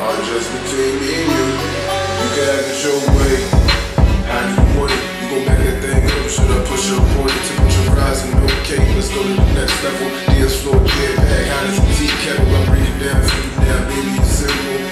heart just between me and you. You can have it your way. How do you want it? You gon' back that thing up. Should I push up on it? Temperature rising, okay. Let's go to the next level. Dance floor, get back. How does the tea kettle? I bring it down for you now, baby. It's simple.